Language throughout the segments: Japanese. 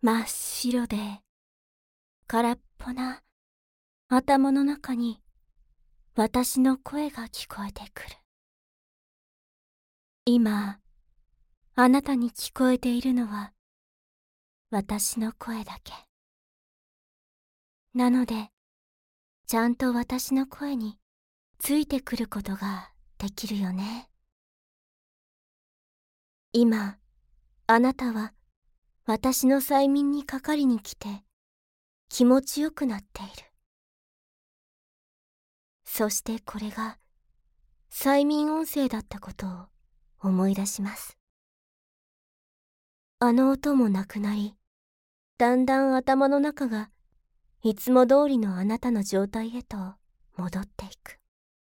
真っ白で空っぽな頭の中に私の声が聞こえてくる。今、あなたに聞こえているのは私の声だけ。なので、ちゃんと私の声についてくることができるよね。今、あなたは私の催眠にかかりに来て気持ちよくなっている。そしてこれが催眠音声だったことを思い出します。あの音もなくなり、だんだん頭の中がいつも通りのあなたの状態へと戻っていく。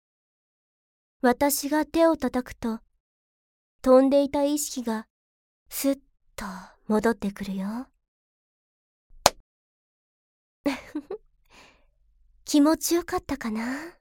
私が手を叩くと、飛んでいた意識がすっと戻ってくるよ。気持ちよかったかな？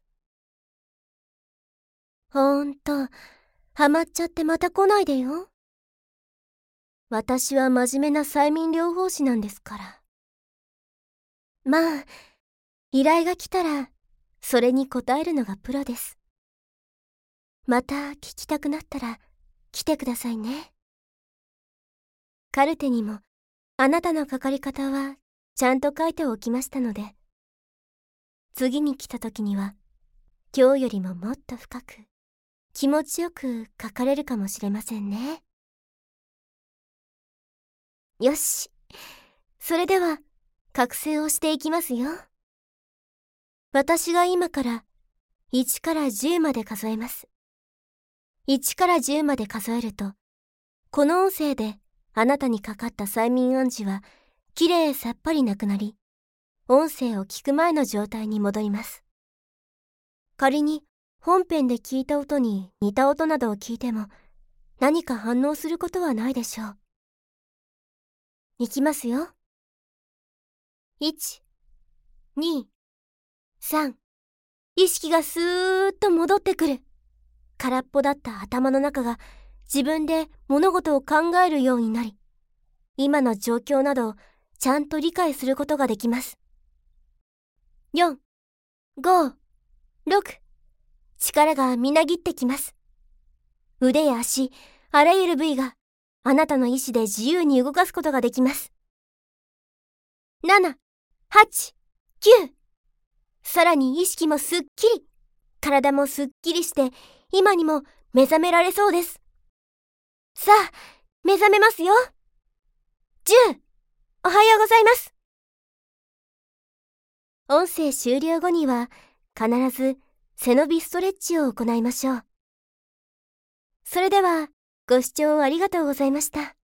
ほんと、ハマっちゃってまた来ないでよ。私は真面目な催眠療法士なんですから。まあ、依頼が来たら、それに応えるのがプロです。また聞きたくなったら、来てくださいね。カルテにも、あなたのかかり方は、ちゃんと書いておきましたので、次に来た時には、今日よりももっと深く、気持ちよく書かれるかもしれませんね。よし。それでは、覚醒をしていきますよ。私が今から1から10まで数えます。1から10まで数えると、この音声であなたにかかった催眠暗示はきれいさっぱりなくなり、音声を聞く前の状態に戻ります。仮に本編で聞いた音に似た音などを聞いても何か反応することはないでしょう。いきますよ。1、2、3。意識がスーッと戻ってくる。空っぽだった頭の中が自分で物事を考えるようになり、今の状況などをちゃんと理解することができます。4、5、6。力がみなぎってきます。腕や足、あらゆる部位があなたの意志で自由に動かすことができます。7、8、9。さらに意識もすっきり、体もすっきりして、今にも目覚められそうです。さあ、目覚めますよ。10、おはようございます。音声終了後には、必ず背伸びストレッチを行いましょう。それでは、ご視聴ありがとうございました。